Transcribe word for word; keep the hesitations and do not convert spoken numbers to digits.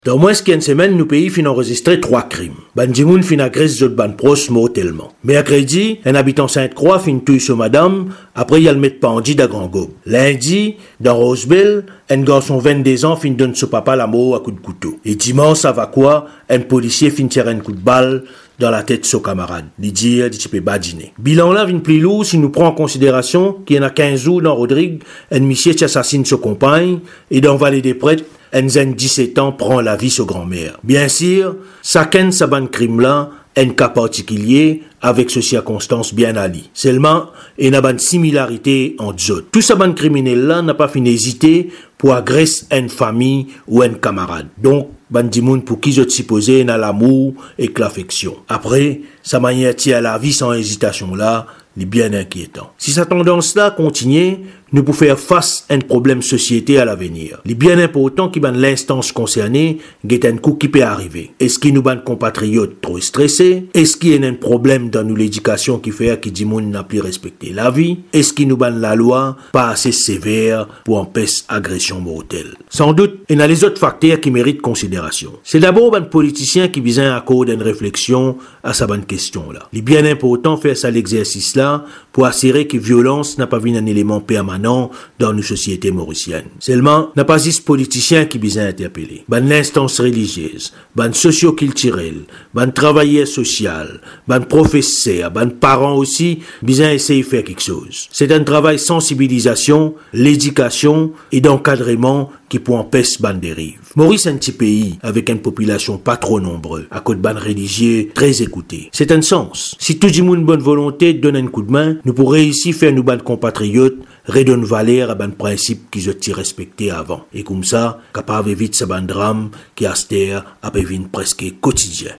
Dans moins qu'une semaine, nous pays fin enregistré trois crimes. Ban Dimoun fin agresse zot ban pros mortellement. Mercredi, un habitant Sainte-Croix fin tuer ce madame, après il a le mettre pandi da Grand Gobe. Lundi, dans Roseville, un garçon vingt-deux ans fin donne ce papa la mort à coup de couteau. Et dimanche, ça va quoi? Un policier fin tire un coup de balle dans la tête de son camarade. Lui dire, dit tu peux badiner. Bilan là, vient plus lourd si nous prenons en considération qu'il y en a quinze jours dans Rodrigue, un monsieur qui assassine sa compagne, et dans Vallée des Prêtres, un zen dix-sept ans prend la vie de grand-mère. Bien sûr, chacun sa ban crime là, un cas particulier avec ce circonstance bien ali. Seulement, il y a une similarité entre eux. Tout ce ban criminel là n'a pas fini hésiter pour agresser une famille ou un camarade. Donc, ban dimoun pour qui je supposé n'a l'amour et que l'affection. Après, sa manière de à la vie sans hésitation là, est bien inquiétant. Si cette tendance-là continue, nous pouvons faire face à un problème société à l'avenir. Il est bien important qu'il y ait l'instance concernée, qu'il y ait un coup qui peut arriver. Est-ce qu'il nous a des compatriotes trop stressés? Est-ce qu'il y a un problème dans nous l'éducation qui fait que les gens n'a plus respecté la vie? Est-ce qu'il nous a la loi pas assez sévère pour empêcher agression mortelle? Sans doute, il y a les autres facteurs qui méritent considération. C'est d'abord un politicien qui vise à accorder une réflexion à sa bonne question-là. Il est bien important de faire ça l'exercice-là pour assurer que violence n'a pas vu un élément permanent dans nos sociétés mauriciennes. Seulement, n'a pas juste politicien qui vise à interpeller. Ban l'instance religieuse, ban socio-culturelle, ban travailleur social, ban professeur, ban parents aussi, vise à essayer de faire quelque chose. C'est un travail de sensibilisation, l'éducation et d'encadrement qui peut empêcher ban dérive. Maurice est un petit pays avec une population pas trop nombreuse, à cause de ban religieux très écouté. C'est un sens. Si tout le monde bonne volonté donne un coup de main, nous pourrions réussir à faire nos ban compatriotes redonner valeur à ban principe qu'ils ont respecté avant. Et comme ça, capable vite ce ban drame qui a à presque quotidien.